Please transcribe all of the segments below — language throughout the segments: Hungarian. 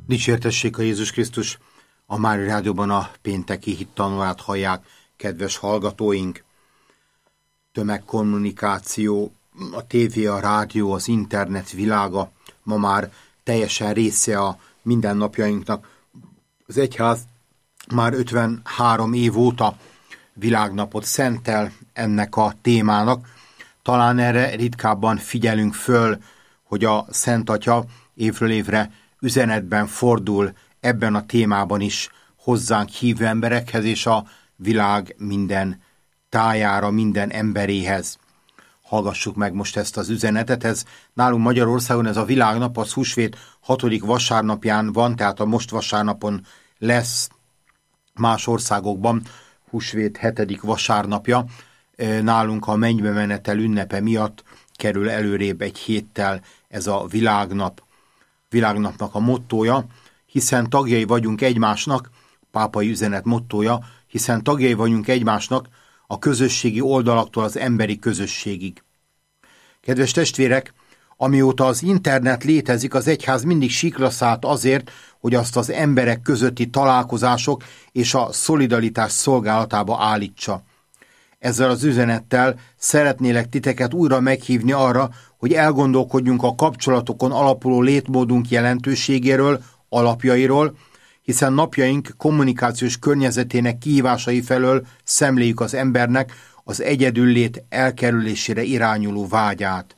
Dicsértessék a Jézus Krisztus! A Mária Rádióban a pénteki hittanulát hallják, kedves hallgatóink. Tömegkommunikáció, a tévé, a rádió, az internet világa ma már teljesen része a mindennapjainknak. Az egyház már 53 év óta világnapot szentel ennek a témának. Talán erre ritkábban figyelünk föl, hogy a Szent Atya évről évre üzenetben fordul ebben a témában is hozzánk hívő emberekhez és a világ minden tájára, minden emberéhez. Hallgassuk meg most ezt az üzenetet. Ez nálunk Magyarországon ez a világnap, az húsvét 6. vasárnapján van, tehát a most vasárnapon lesz, más országokban húsvét 7. vasárnapja. Nálunk a mennybe menetel ünnepe miatt kerül előrébb egy héttel ez a világnap. Világnapnak a mottója, hiszen tagjai vagyunk egymásnak, pápai üzenet mottója, hiszen tagjai vagyunk egymásnak a közösségi oldalaktól az emberi közösségig. Kedves testvérek, amióta az internet létezik, az egyház mindig síkra szállt azért, hogy azt az emberek közötti találkozások és a szolidaritás szolgálatába állítsa. Ezzel az üzenettel szeretnélek titeket újra meghívni arra, hogy elgondolkodjunk a kapcsolatokon alapuló létmódunk jelentőségéről, alapjairól, hiszen napjaink kommunikációs környezetének kihívásai felől szemléljük az embernek az egyedüllét elkerülésére irányuló vágyát.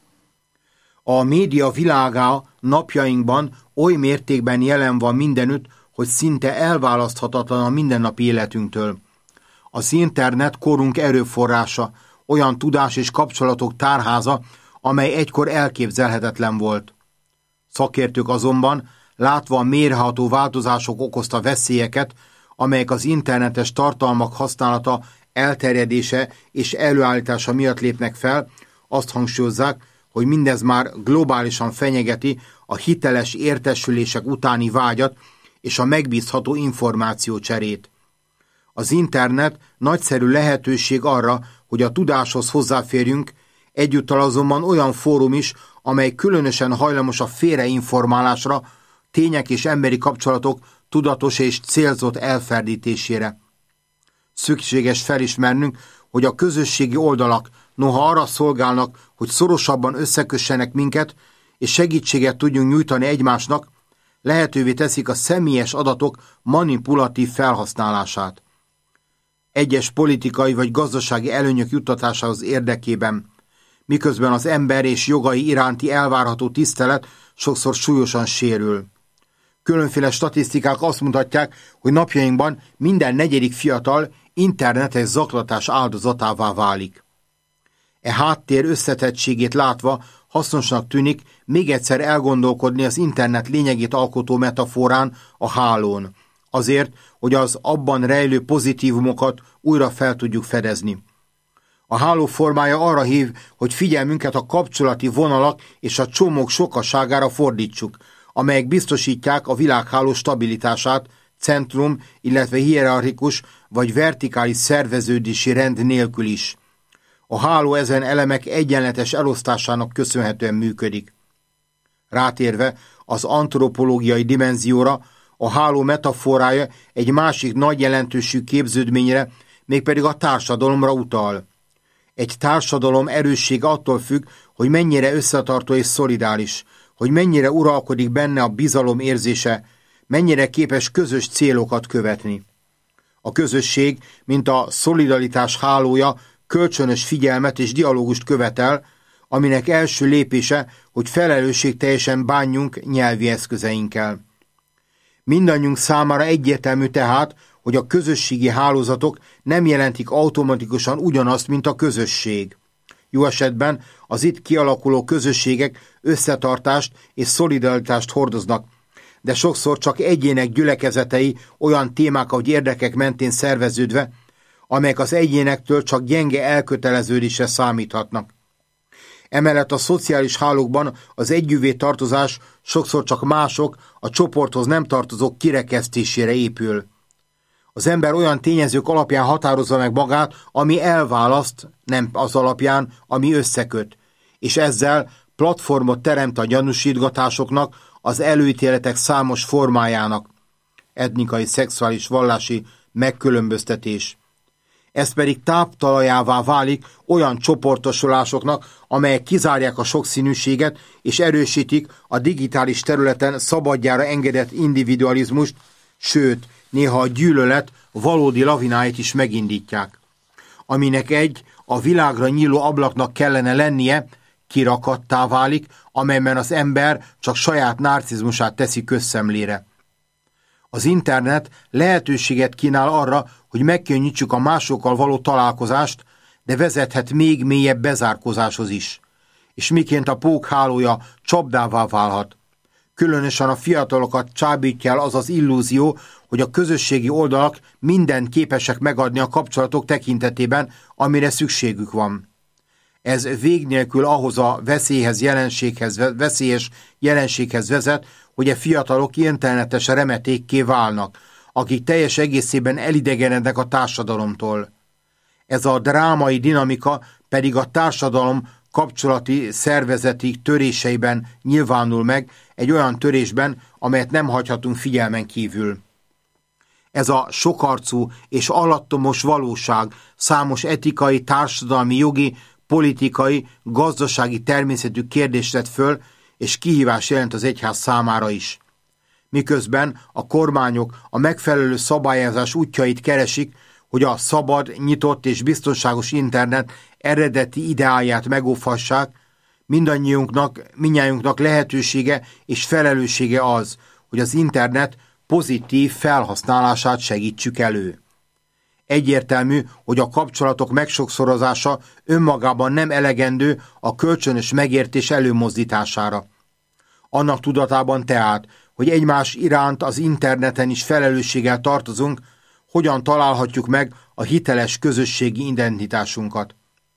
A média világa napjainkban oly mértékben jelen van mindenütt, hogy szinte elválaszthatatlan a mindennapi életünktől. Az internet korunk erőforrása, olyan tudás és kapcsolatok tárháza, amely egykor elképzelhetetlen volt. Szakértők azonban, látva a mérható változások okozta veszélyeket, amelyek az internetes tartalmak használata, elterjedése és előállítása miatt lépnek fel, azt hangsúlyozzák, hogy mindez már globálisan fenyegeti a hiteles értesülések utáni vágyat és a megbízható információcserét. Az internet nagyszerű lehetőség arra, hogy a tudáshoz hozzáférjünk, egyúttal azonban olyan fórum is, amely különösen hajlamos a félreinformálásra, tények és emberi kapcsolatok tudatos és célzott elferdítésére. Szükséges felismernünk, hogy a közösségi oldalak noha arra szolgálnak, hogy szorosabban összekössenek minket, és segítséget tudjunk nyújtani egymásnak, lehetővé teszik a személyes adatok manipulatív felhasználását. Egyes politikai vagy gazdasági előnyök juttatásához érdekében, miközben az ember és jogai iránti elvárható tisztelet sokszor súlyosan sérül. Különféle statisztikák azt mutatják, hogy napjainkban minden 4. fiatal internetes zaklatás áldozatává válik. E háttér összetettségét látva hasznosnak tűnik még egyszer elgondolkodni az internet lényegét alkotó metaforán, a hálón, azért, hogy az abban rejlő pozitívumokat újra fel tudjuk fedezni. A háló formája arra hív, hogy figyelmünket a kapcsolati vonalak és a csomók sokaságára fordítsuk, amelyek biztosítják a világháló stabilitását, centrum, illetve hierarchikus vagy vertikális szerveződési rend nélkül is. A háló ezen elemek egyenletes elosztásának köszönhetően működik. Rátérve az antropológiai dimenzióra, a háló metaforája egy másik nagy jelentőségű képződményre, mégpedig a társadalomra utal. Egy társadalom erőssége attól függ, hogy mennyire összetartó és szolidáris, hogy mennyire uralkodik benne a bizalom érzése, mennyire képes közös célokat követni. A közösség, mint a szolidaritás hálója, kölcsönös figyelmet és dialógust követel, aminek első lépése, hogy felelősségteljesen bánjunk nyelvi eszközeinkkel. Mindannyiunk számára egyértelmű tehát, hogy a közösségi hálózatok nem jelentik automatikusan ugyanazt, mint a közösség. Jó esetben az itt kialakuló közösségek összetartást és szolidaritást hordoznak, de sokszor csak egyének gyülekezetei olyan témák vagy érdekek mentén szerveződve, amelyek az egyénektől csak gyenge elköteleződésre számíthatnak. Emellett a szociális hálókban az együvé tartozás sokszor csak mások, a csoporthoz nem tartozók kirekesztésére épül. Az ember olyan tényezők alapján határozza meg magát, ami elválaszt, nem az alapján, ami összeköt, és ezzel platformot teremt a gyanúsítgatásoknak, az előítéletek számos formájának, etnikai, szexuális, vallási megkülönböztetés. Ez pedig táptalajává válik olyan csoportosulásoknak, amelyek kizárják a sokszínűséget és erősítik a digitális területen szabadjára engedett individualizmust, sőt, néha a gyűlölet valódi lavináit is megindítják. Aminek a világra nyíló ablaknak kellene lennie, kirakattá válik, amelyben az ember csak saját narcizmusát teszi közszemlére. Az internet lehetőséget kínál arra, hogy megkönnyítsük a másokkal való találkozást, de vezethet még mélyebb bezárkózáshoz is. És miként a pókhálója csapdává válhat. Különösen a fiatalokat csábítja el az az illúzió, hogy a közösségi oldalak mindent képesek megadni a kapcsolatok tekintetében, amire szükségük van. Ez vég nélkül ahhoz a veszélyes jelenséghez vezet, hogy a fiatalok internetes remetékké válnak, akik teljes egészében elidegenednek a társadalomtól. Ez a drámai dinamika pedig a társadalom kapcsolati szervezeti töréseiben nyilvánul meg, egy olyan törésben, amelyet nem hagyhatunk figyelmen kívül. Ez a sokarcú és alattomos valóság számos etikai, társadalmi, jogi, politikai, gazdasági természetű kérdést tett föl, és kihívás jelent az egyház számára is. Miközben a kormányok a megfelelő szabályozás útjait keresik, hogy a szabad, nyitott és internet eredeti ideáját megóvhassák, mindnyájunknak lehetősége és felelőssége az, hogy az internet pozitív felhasználását segítsük elő. Egyértelmű, hogy a kapcsolatok megsokszorozása önmagában nem elegendő a kölcsönös megértés előmozdítására. Annak tudatában tehát, hogy egymás iránt az interneten is felelősséggel tartozunk, hogyan találhatjuk meg a hiteles közösségi identitásunkat.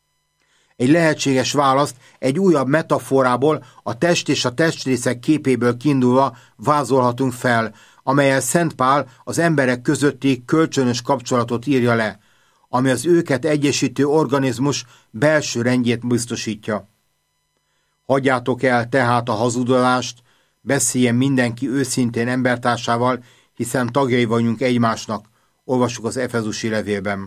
Egy lehetséges választ egy újabb metaforából, a test és a testrészek képéből kiindulva vázolhatunk fel, amellyel Szent Pál az emberek közötti kölcsönös kapcsolatot írja le, ami az őket egyesítő organizmus belső rendjét biztosítja. Hagyjátok el tehát a hazudolást, beszéljen mindenki őszintén embertársával, hiszen tagjai vagyunk egymásnak, olvassuk az Efezusi levélben.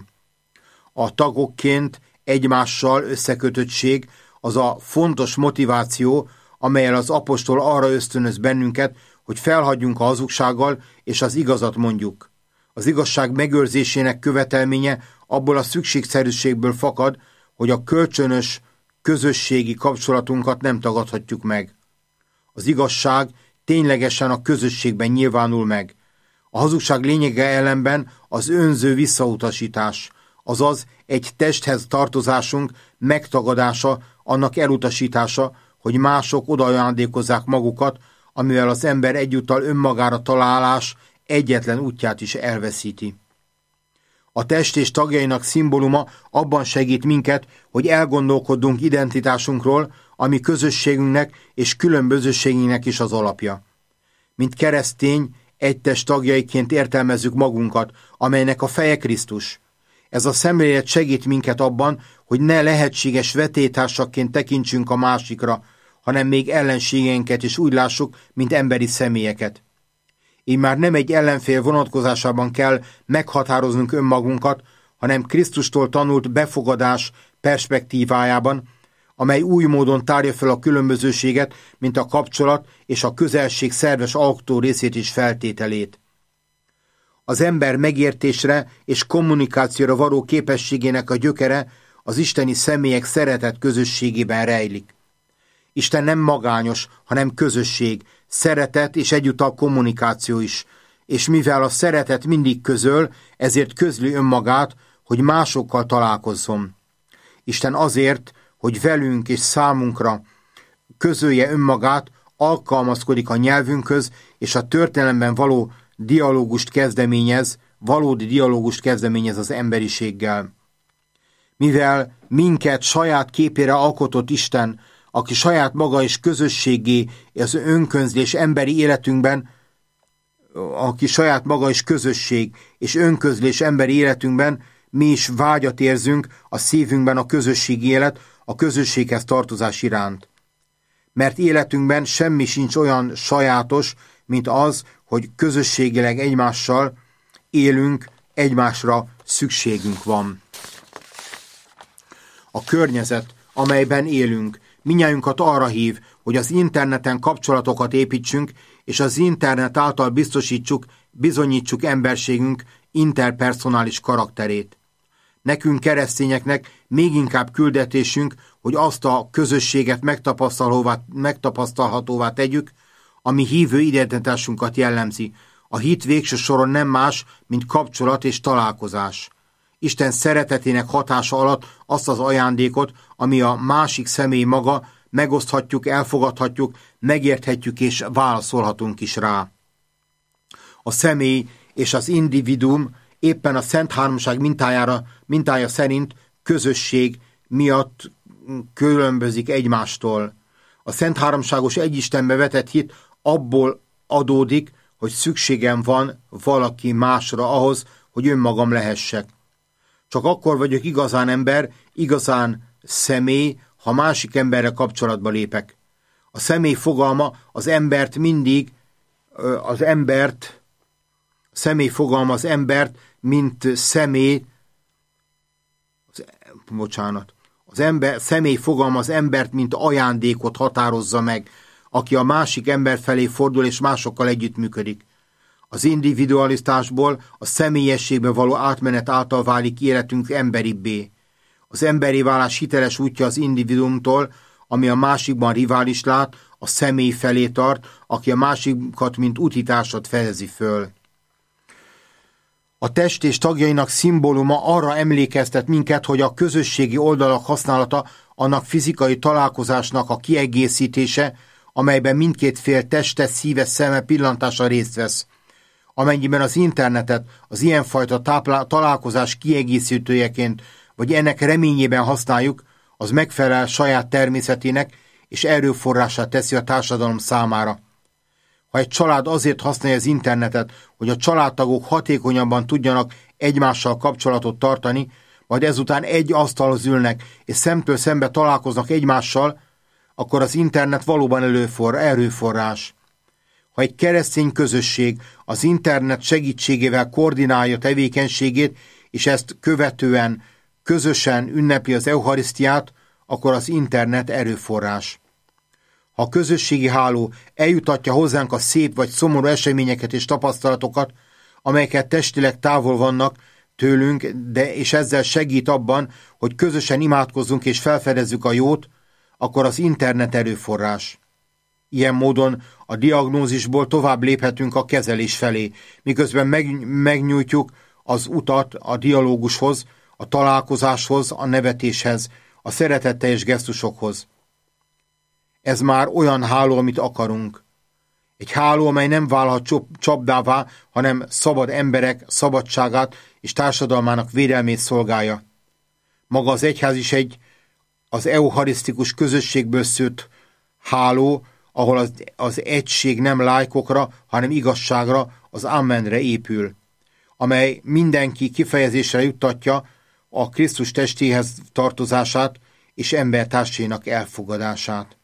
A tagokként egymással összekötöttség az a fontos motiváció, amellyel az apostol arra ösztönöz bennünket, hogy felhagyjunk a hazugsággal, és az igazat mondjuk. Az igazság megőrzésének követelménye abból a szükségszerűségből fakad, hogy a kölcsönös közösségi kapcsolatunkat nem tagadhatjuk meg. Az igazság ténylegesen a közösségben nyilvánul meg. A hazugság lényege ellenben az önző visszautasítás, azaz egy testhez tartozásunk megtagadása, annak elutasítása, hogy mások odaajándékozzák magukat, amivel az ember egyúttal önmagára találás egyetlen útját is elveszíti. A test és tagjainak szimbóluma abban segít minket, hogy elgondolkodjunk identitásunkról, ami közösségünknek és különbözőségünknek is az alapja. Mint keresztény, egy test tagjaiként értelmezzük magunkat, amelynek a feje Krisztus. Ez a szemlélet segít minket abban, hogy ne lehetséges vetélytársaként tekintsünk a másikra, hanem még ellenségeinket is úgy lássuk, mint emberi személyeket. Így már nem egy ellenfél vonatkozásában kell meghatároznunk önmagunkat, hanem Krisztustól tanult befogadás perspektívájában, amely új módon tárja fel a különbözőséget, mint a kapcsolat és a közelség szerves alkotó részét is feltételét. Az ember megértésre és kommunikációra való képességének a gyökere az isteni személyek szeretet közösségében rejlik. Isten nem magányos, hanem közösség, szeretet és egyúttal kommunikáció is, és mivel a szeretet mindig közöl, ezért közli önmagát, hogy másokkal találkozzon. Isten azért, hogy velünk és számunkra közölje önmagát, alkalmazkodik a nyelvünkhöz, és a történelemben való valódi dialógust kezdeményez az emberiséggel. Mivel minket saját képére alkotott Isten, aki saját maga is közösségé, az önkönzlés emberi életünkben, aki saját maga is közösség és önközlés emberi életünkben, mi is vágyat érzünk a szívünkben a közösségi élet, a közösséghez tartozás iránt. mert életünkben semmi sincs olyan sajátos, mint az, hogy közösségileg egymással élünk, egymásra szükségünk van. A környezet, amelyben élünk, mindnyájunkat arra hív, hogy az interneten kapcsolatokat építsünk, és az internet által bizonyítsuk emberségünk interpersonális karakterét. Nekünk keresztényeknek még inkább küldetésünk, hogy azt a közösséget megtapasztalhatóvá tegyük, ami hívő identitásunkat jellemzi. A hit végső soron nem más, mint kapcsolat és találkozás. Isten szeretetének hatása alatt azt az ajándékot, ami a másik személy maga, megoszthatjuk, elfogadhatjuk, megérthetjük és válaszolhatunk is rá. A személy és az individuum éppen a Szent Háromság mintája szerint közösség miatt különbözik egymástól. A Szent Háromságos Egyistenbe vetett hit abból adódik, hogy szükségem van valaki másra ahhoz, hogy önmagam lehessek. Csak akkor vagyok igazán ember, igazán személy, ha másik emberrel kapcsolatba lépek. A személy fogalma az embert, mint személy, személy fogalma az embert, mint ajándékot határozza meg, aki a másik ember felé fordul és másokkal együttműködik. Az individualitásból a személyességbe való átmenet által válik életünk emberibbé. Az emberi válás hiteles útja az individuumtól, ami a másikban rivális lát, a személy felé tart, aki a másikat, mint útitársat fejezi föl. A test és tagjainak szimbóluma arra emlékeztet minket, hogy a közösségi oldalak használata annak fizikai találkozásnak a kiegészítése, amelyben mindkét fél teste, szíve, szeme pillantása részt vesz. Amennyiben az internetet az ilyenfajta találkozás kiegészítőjeként vagy ennek reményében használjuk, az megfelel saját természetének és erőforrását teszi a társadalom számára. Ha egy család azért használja az internetet, hogy a családtagok hatékonyabban tudjanak egymással kapcsolatot tartani, majd ezután egy asztalhoz ülnek és szemtől szembe találkoznak egymással, akkor az internet valóban erőforrás. Ha egy keresztény közösség az internet segítségével koordinálja tevékenységét, és ezt követően közösen ünnepli az eucharisztiát, akkor az internet erőforrás. Ha a közösségi háló eljutatja hozzánk a szép vagy szomorú eseményeket és tapasztalatokat, amelyeket testileg távol vannak tőlünk, és ezzel segít abban, hogy közösen imádkozzunk és felfedezzük a jót, akkor az internet erőforrás. Ilyen módon a diagnózisból tovább léphetünk a kezelés felé, miközben megnyújtjuk az utat a dialógushoz, a találkozáshoz, a nevetéshez, a szeretetteljes gesztusokhoz. Ez már olyan háló, amit akarunk. Egy háló, amely nem válhat csapdává, hanem szabad emberek szabadságát és társadalmának védelmét szolgálja. Maga az egyház is az eucharisztikus közösségből szőtt háló, ahol az egység nem lájkokra, hanem igazságra, az Amenre épül, amely mindenki kifejezésre juttatja a Krisztus testéhez tartozását és embertársainak elfogadását.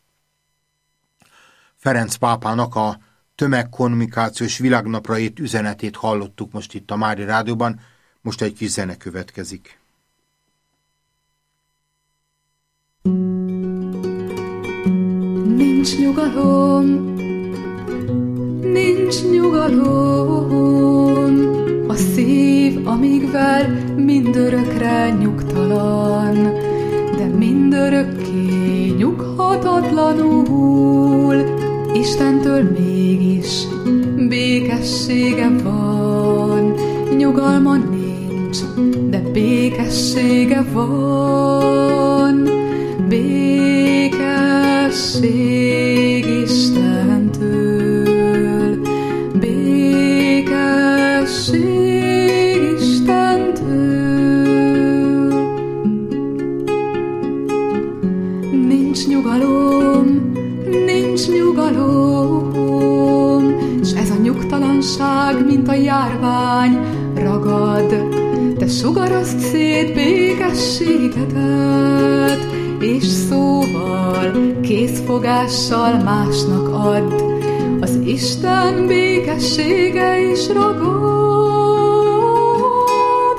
Ferenc pápának a tömegkommunikációs világnapra írt üzenetét hallottuk most itt a Mária Rádióban, most egy kis zene következik. Nincs nyugalom, nincs nyugalom, a szív, amíg vár, mindörökre nyugtalan, de mindörökké nyughatatlanul, Istentől mégis békessége van. Nyugalma nincs, de békessége van. Békesség Istentől, békesség Istentől. Nincs nyugalom, nincs nyugalom, s ez a nyugtalanság, mint a járvány ragad. Te sugarazd szét békességedet, és szóval, készfogással másnak add. Az Isten békessége is ragad,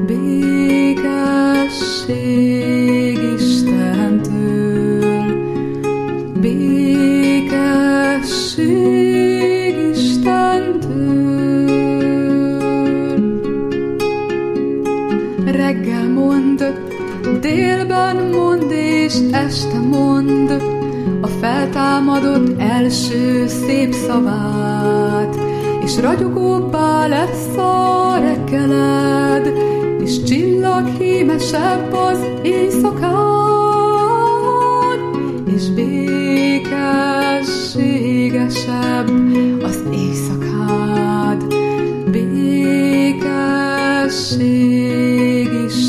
békesség Istentől, békesség Istentől. Reggel mondd, délben mondd és este mondd a feltámadott első szép szavát, és ragyogóbbá lesz a reggeled, és csillaghímesebb az éjszakád, és békességesebb az éjszakád, békesség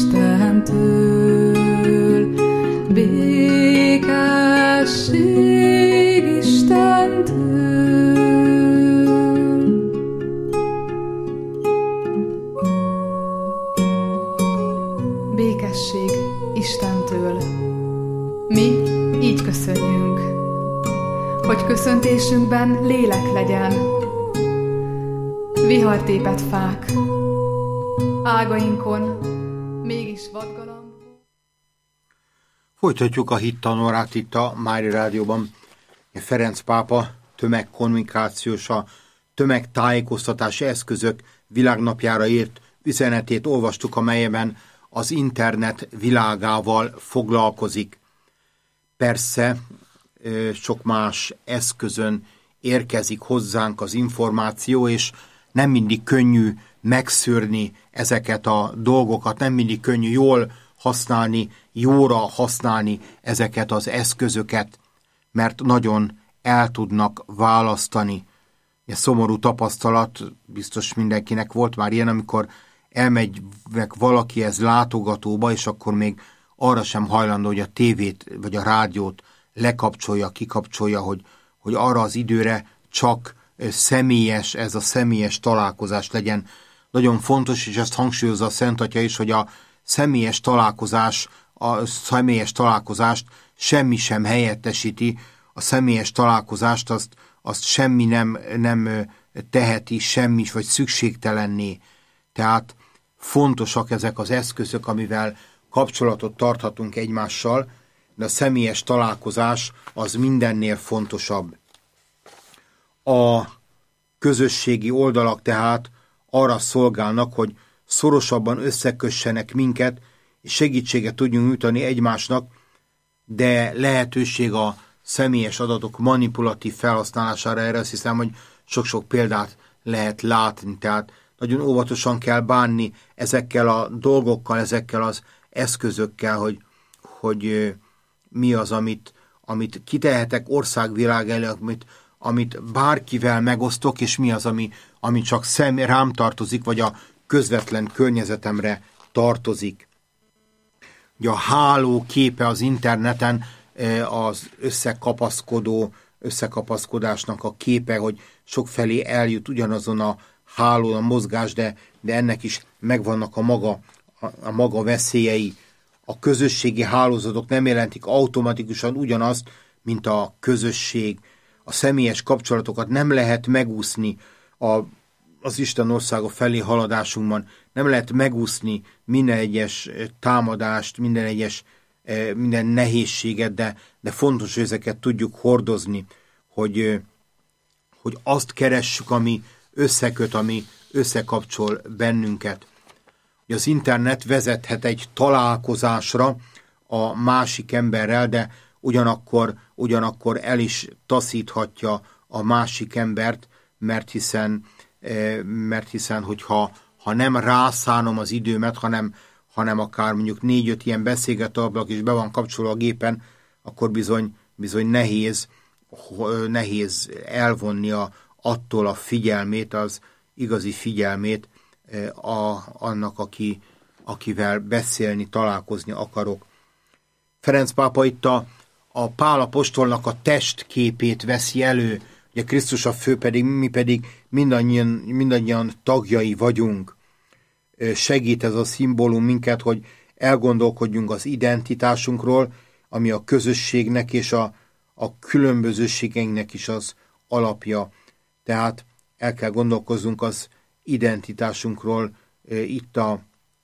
Istentől, békesség Istentől. Békesség Istentől. Mi így köszönjünk, hogy köszöntésünkben lélek legyen. Vihartépet fák, ágainkon mégis vadgalamb. Folytatjuk a hittanórát itt a Mária Rádióban. Ferenc pápa tömegkommunikációs, a tömegtájékoztatási eszközök világnapjára írt üzenetét olvastuk, amelyben az internet világával foglalkozik. Persze sok más eszközön érkezik hozzánk az információ, és nem mindig könnyű megszűrni ezeket a dolgokat, nem mindig könnyű jól használni, jóra használni ezeket az eszközöket, mert nagyon el tudnak választani. Egy szomorú tapasztalat, biztos mindenkinek volt már ilyen, amikor elmegy valakihez látogatóba, és akkor még arra sem hajlandó, hogy a tévét vagy a rádiót lekapcsolja, kikapcsolja, hogy arra az időre csak személyes, ez a személyes találkozás legyen. Nagyon fontos, és ezt hangsúlyozza a Szent Atya is, hogy a személyes találkozást semmi sem helyettesíti, a személyes találkozást azt semmi nem teheti semmi, vagy szükségtelenné. Tehát fontosak ezek az eszközök, amivel kapcsolatot tarthatunk egymással, de a személyes találkozás az mindennél fontosabb. A közösségi oldalak tehát arra szolgálnak, hogy szorosabban összekössenek minket, és segítséget tudjunk nyújtani egymásnak, de lehetőség a személyes adatok manipulatív felhasználására, erre azt hiszem, hogy sok-sok példát lehet látni, tehát nagyon óvatosan kell bánni ezekkel a dolgokkal, ezekkel az eszközökkel, hogy mi az, amit kitehetek országvilág elő, amit bárkivel megosztok, és mi az, ami csak rám tartozik, vagy a közvetlen környezetemre tartozik. Ugye a háló képe az interneten az összekapaszkodásnak a képe, hogy sokfelé eljut ugyanazon a hálón a mozgás, de ennek is megvannak a maga veszélyei. A közösségi hálózatok nem jelentik automatikusan ugyanazt, mint a közösség. A személyes kapcsolatokat nem lehet megúszni az Isten országa felé haladásunkban. Nem lehet megúszni minden egyes támadást, minden nehézséget, de fontos, hogy ezeket tudjuk hordozni, hogy azt keressük, ami összeköt, ami összekapcsol bennünket. Az internet vezethet egy találkozásra a másik emberrel, de ugyanakkor el is taszíthatja a másik embert, mert hiszen hogyha nem rászánom az időmet, hanem akár mondjuk 4-5 ilyen beszélgető ablak is be van kapcsolva a gépen, akkor bizony nehéz elvonni attól a figyelmét, az igazi figyelmét annak, akivel beszélni, találkozni akarok. Ferenc pápa itt a Pál apostolnak a testképét veszi elő, ugye Krisztus a fő, mi pedig mindannyian tagjai vagyunk. Segít ez a szimbólum minket, hogy elgondolkodjunk az identitásunkról, ami a közösségnek és a különbözőségeinknek is az alapja. Tehát el kell gondolkoznunk az identitásunkról itt a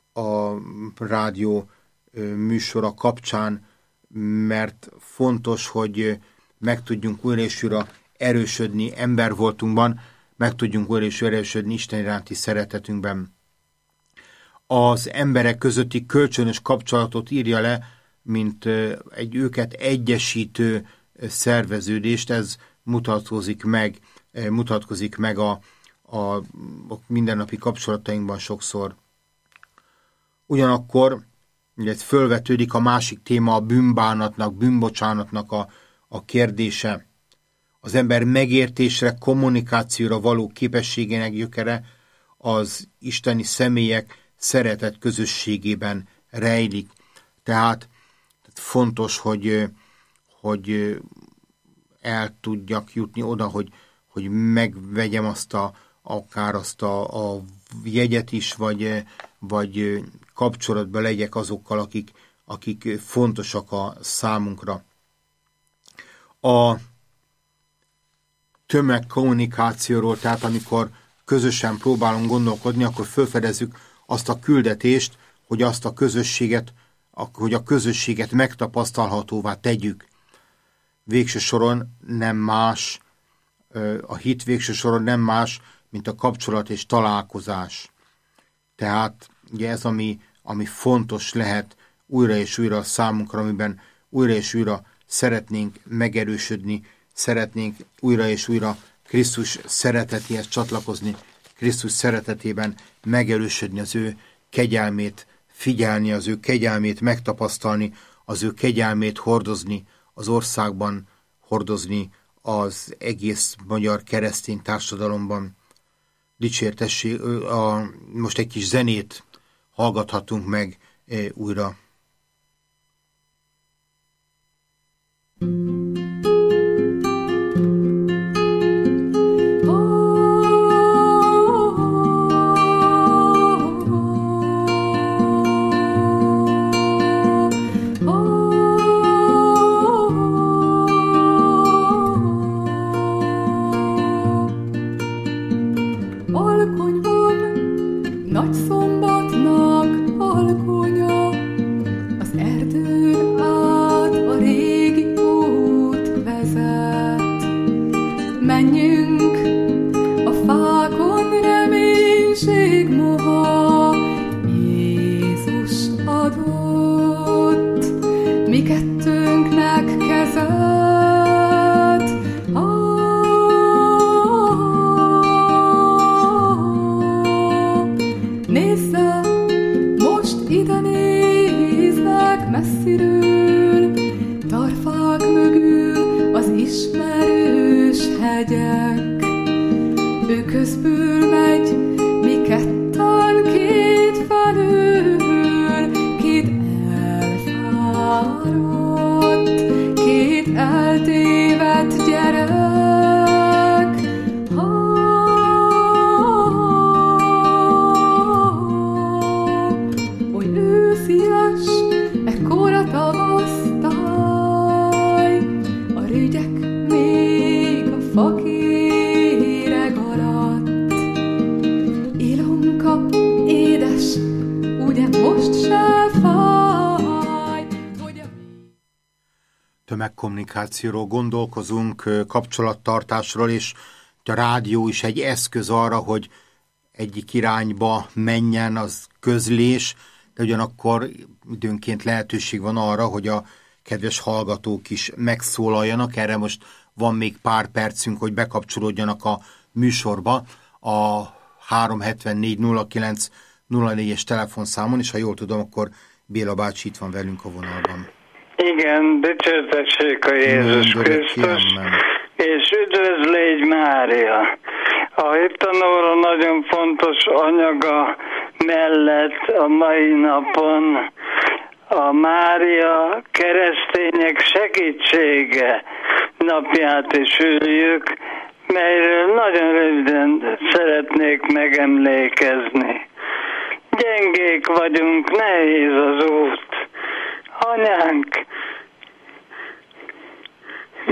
rádió műsora kapcsán, mert fontos, hogy meg tudjunk újra és újra erősödni embervoltunkban, meg tudjunk újra és újra erősödni Isten iránti szeretetünkben. Az emberek közötti kölcsönös kapcsolatot írja le, mint egy őket egyesítő szerveződést, ez mutatkozik meg a mindennapi kapcsolatainkban sokszor. Ugyanakkor ugye fölvetődik a másik téma, a bűnbánatnak, bűnbocsánatnak a kérdése. Az ember megértésre, kommunikációra való képességének gyökere az isteni személyek szeretet közösségében rejlik. Tehát fontos, hogy el tudjak jutni oda, hogy megvegyem akár azt a jegyet is, vagy kapcsolatba legyek azokkal, akik fontosak a számunkra. A tömegkommunikációról, tehát amikor közösen próbálunk gondolkodni, akkor felfedezzük azt a küldetést, hogy a közösséget megtapasztalhatóvá tegyük. Végső soron nem más, a hit végső soron nem más, mint a kapcsolat és találkozás. Tehát ugye ez, ami fontos lehet újra és újra számunkra, amiben újra és újra szeretnénk megerősödni, szeretnénk újra és újra Krisztus szeretetéhez csatlakozni, Krisztus szeretetében megerősödni, az ő kegyelmét figyelni, az ő kegyelmét megtapasztalni, az ő kegyelmét hordozni az országban, hordozni az egész magyar keresztény társadalomban. Dicsértessék, most egy kis zenét hallgathatunk meg újra. Tömegkommunikációról gondolkozunk, kapcsolattartásról, és a rádió is egy eszköz arra, hogy egyik irányba menjen az közlés, de ugyanakkor időnként lehetőség van arra, hogy a kedves hallgatók is megszólaljanak. Erre most van még pár percünk, hogy bekapcsolódjanak a műsorba a 374-09-04-es telefonszámon, és ha jól tudom, akkor Béla bácsi itt van velünk a vonalban. Igen, dicsértessék a Jézus Krisztus, és üdvözlégy Mária! A hittanóra nagyon fontos anyaga mellett a mai napon a Mária keresztények segítsége napját is üljük, melyről nagyon röviden szeretnék megemlékezni. Gyengék vagyunk, nehéz az út. Anyánk,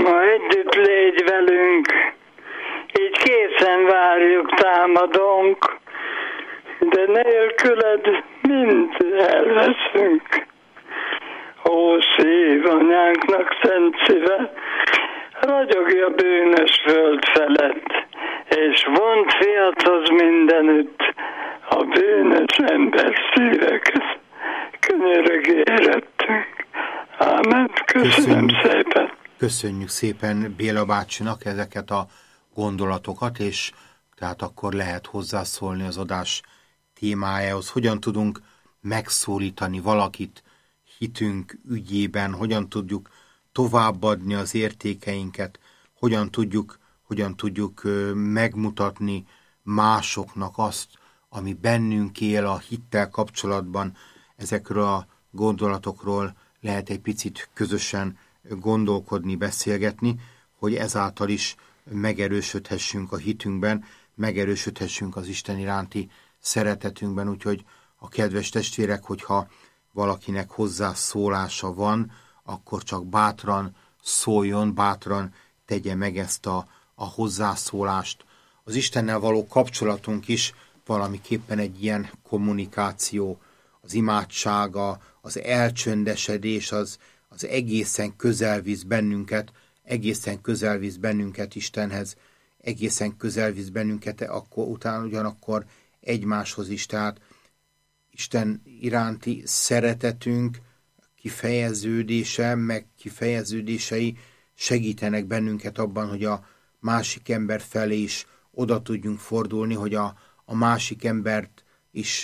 ma együtt légy velünk, így készen várjuk támadónk, de nélküled mind elveszünk. Ó, szív, anyánknak szent szíve, ragyogja bűnös föld felett, és vont fiathoz mindenütt a bűnös ember szíveket. Könyörög érettünk. Ámen. Köszönöm szépen. Köszönjük szépen Béla bácsinak ezeket a gondolatokat, és tehát akkor lehet hozzászólni az adás témájához. Hogyan tudunk megszólítani valakit hitünk ügyében, hogyan tudjuk továbbadni az értékeinket, hogyan tudjuk megmutatni másoknak azt, ami bennünk él a hittel kapcsolatban. Ezekről a gondolatokról lehet egy picit közösen gondolkodni, beszélgetni, hogy ezáltal is megerősödhessünk a hitünkben, megerősödhessünk az Isten iránti szeretetünkben. Úgyhogy a kedves testvérek, hogyha valakinek hozzászólása van, akkor csak bátran szóljon, bátran tegye meg ezt a hozzászólást. Az Istennel való kapcsolatunk is valamiképpen egy ilyen kommunikáció, az imádsága, az elcsöndesedés, az egészen közel visz bennünket Istenhez, egészen közel visz bennünket, akkor utána ugyanakkor egymáshoz is. Tehát Isten iránti szeretetünk kifejeződése, meg kifejeződései segítenek bennünket abban, hogy a másik ember felé is oda tudjunk fordulni, hogy a másik embert is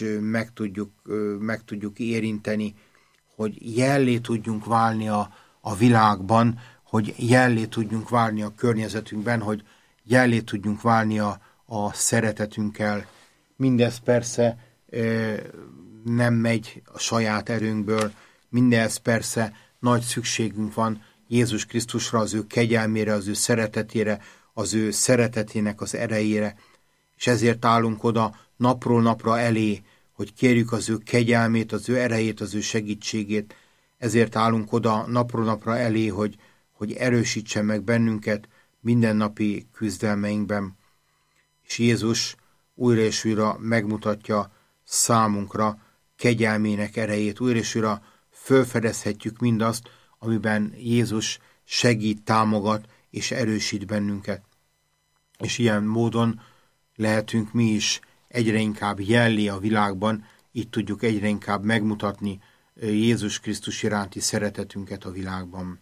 meg tudjuk érinteni, hogy jellé tudjunk válni a világban, hogy jellé tudjunk válni a környezetünkben, hogy jellé tudjunk válni a szeretetünkkel. Mindez persze nem megy a saját erőnkből, mindez persze nagy szükségünk van Jézus Krisztusra, az ő kegyelmére, az ő szeretetére, az ő szeretetének az erejére, és ezért állunk oda napról napra elé, hogy kérjük az ő kegyelmét, az ő erejét, az ő segítségét. Ezért állunk oda napról napra elé, hogy erősítsen meg bennünket mindennapi küzdelmeinkben. És Jézus újra és újra megmutatja számunkra kegyelmének erejét. Újra és újra felfedezhetjük mindazt, amiben Jézus segít, támogat és erősít bennünket. És ilyen módon lehetünk mi is egyre inkább jellé a világban, így tudjuk egyre inkább megmutatni Jézus Krisztus iránti szeretetünket a világban.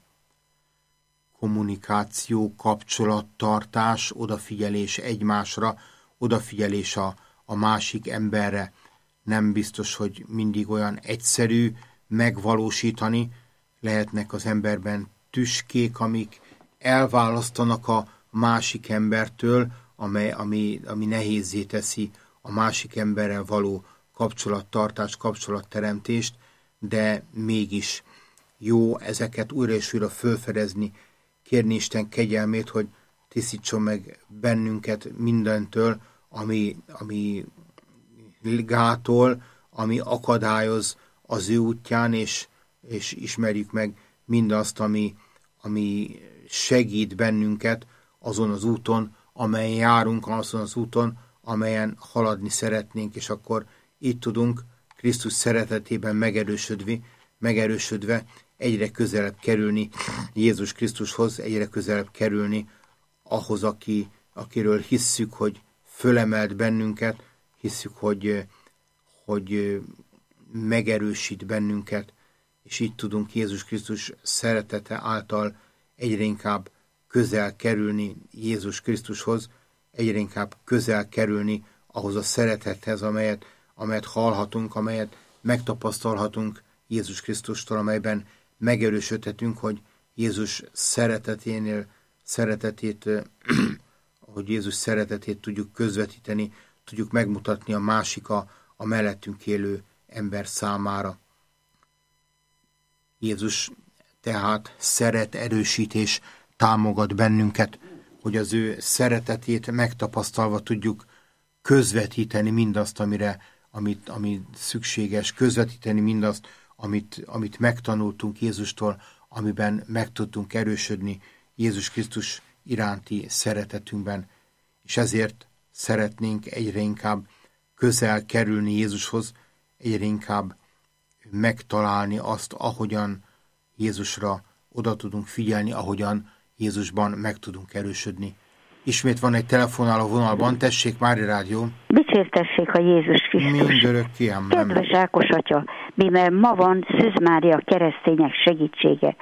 Kommunikáció, kapcsolattartás, odafigyelés egymásra, odafigyelés a másik emberre. Nem biztos, hogy mindig olyan egyszerű megvalósítani. Lehetnek az emberben tüskék, amik elválasztanak a másik embertől, ami nehézzé teszi a másik emberrel való kapcsolattartást, kapcsolatteremtést, de mégis jó ezeket újra és újra felfedezni, kérni Isten kegyelmét, hogy tisztítson meg bennünket mindentől, ami gátol, ami akadályoz az ő útján, és ismerjük meg mindazt, ami segít bennünket azon az úton, amelyen járunk, azon az úton, amelyen haladni szeretnénk, és akkor így tudunk Krisztus szeretetében megerősödve egyre közelebb kerülni Jézus Krisztushoz, egyre közelebb kerülni ahhoz, akiről hisszük, hogy fölemelt bennünket, hisszük, hogy megerősít bennünket, és így tudunk Jézus Krisztus szeretete által egyre inkább közel kerülni Jézus Krisztushoz, egyre inkább közel kerülni ahhoz a szeretethez, amelyet hallhatunk, amelyet megtapasztalhatunk Jézus Krisztustól, amelyben megerősödhetünk, hogy Jézus szeretetét tudjuk közvetíteni, tudjuk megmutatni a másik, a mellettünk élő ember számára. Jézus tehát szeret, erősít és támogat bennünket, hogy az ő szeretetét megtapasztalva tudjuk közvetíteni mindazt, ami szükséges, közvetíteni mindazt, amit megtanultunk Jézustól, amiben meg tudtunk erősödni Jézus Krisztus iránti szeretetünkben, és ezért szeretnénk egyre inkább közel kerülni Jézushoz, egyre inkább megtalálni azt, ahogyan Jézusra oda tudunk figyelni, ahogyan Jézusban meg tudunk erősödni. Ismét van egy telefonáló vonalban, tessék, Mária Rádió. Dicsértessék a Jézus Krisztus. Mindörökké, amen. Kedves Ákos atya, mivel ma van Szűz Mária keresztények segítsége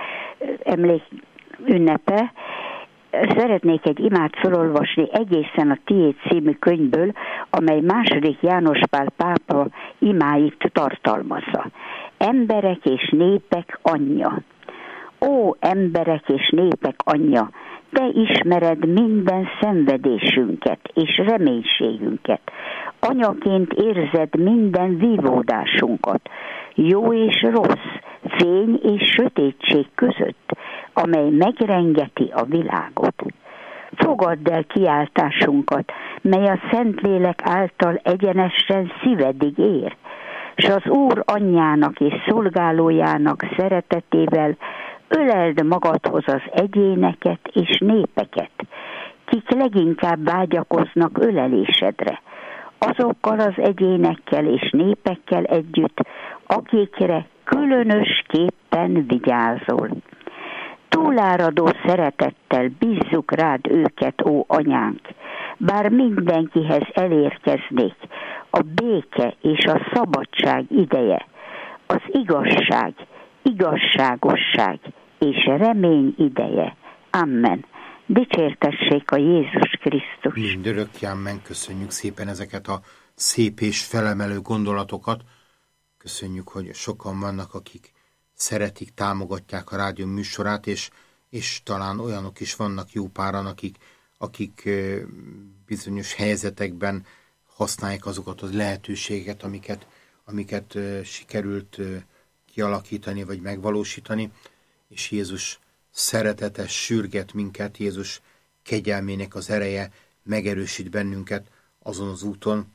ünnepe, szeretnék egy imát felolvasni egészen a Tiéd című könyvből, amely II. János Pál pápa imáit tartalmazza. Emberek és népek anyja. Ó, emberek és népek anyja, te ismered minden szenvedésünket és reménységünket. Anyaként érzed minden vívódásunkat, jó és rossz, fény és sötétség között, amely megrengeti a világot. Fogadd el kiáltásunkat, mely a Szentlélek által egyenesen szívedig ér, s az Úr anyjának és szolgálójának szeretetével öleld magadhoz az egyéneket és népeket, kik leginkább vágyakoznak ölelésedre, azokkal az egyénekkel és népekkel együtt, akikre különösképpen vigyázol. Túláradó szeretettel bízzuk rád őket, ó anyánk, bár mindenkihez elérkeznék a béke és a szabadság ideje, az igazság, igazságosság és remény ideje. Amen. Dicsértessék a Jézus Krisztus. Mindörökké, amen. Köszönjük szépen ezeket a szép és felemelő gondolatokat. Köszönjük, hogy sokan vannak, akik szeretik, támogatják a rádió műsorát, és talán olyanok is vannak, jó páran, akik bizonyos helyzetekben használják azokat a lehetőségeket, amiket sikerült kialakítani, vagy megvalósítani, és Jézus szeretete sürget minket, Jézus kegyelmének az ereje megerősít bennünket azon az úton,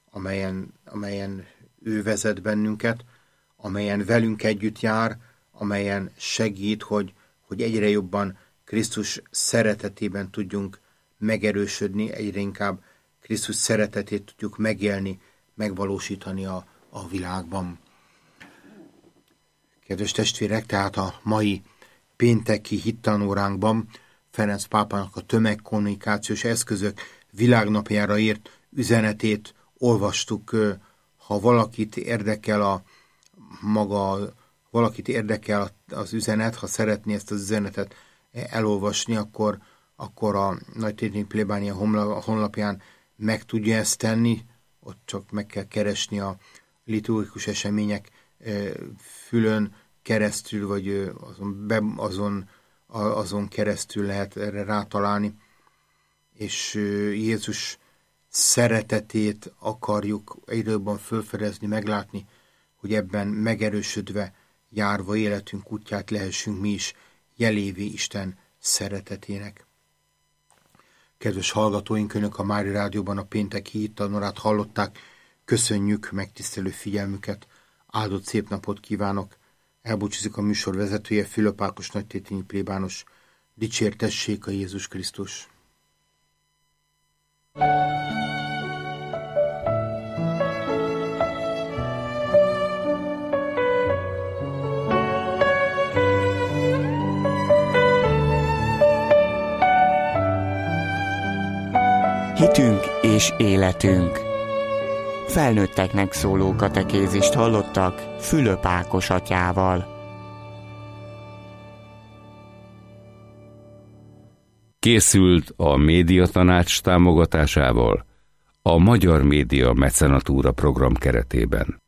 amelyen ő vezet bennünket, amelyen velünk együtt jár, amelyen segít, hogy egyre jobban Krisztus szeretetében tudjunk megerősödni, egyre inkább Krisztus szeretetét tudjuk megélni, megvalósítani a világban. Kedves testvérek, tehát a mai pénteki hittanóránkban Ferenc pápának a tömegkommunikációs eszközök világnapjára írt üzenetét olvastuk. Ha valakit érdekel az üzenet, ha szeretné ezt az üzenetet elolvasni, akkor a Nagytétényi plébánia honlapján meg tudja ezt tenni, ott csak meg kell keresni a liturgikus események fülön keresztül, vagy azon keresztül lehet erre rátalálni, és Jézus szeretetét akarjuk egyre jobban fölfedezni, meglátni, hogy ebben megerősödve, járva életünk útját lehessünk mi is jelévé Isten szeretetének. Kedves hallgatóink, önök a Mária Rádióban a pénteki hittanórát hallották. Köszönjük megtisztelő figyelmüket, áldott szép napot kívánok. Elbúcsúzik a műsor vezetője, Fülöp Ákos nagytétényi plébános. Dicsértessék a Jézus Krisztus! Hitünk és életünk. Felnőtteknek szóló katekézist hallottak Fülöp Ákos atyával. Készült a Médiatanács támogatásával a Magyar Média Mecenatúra program keretében.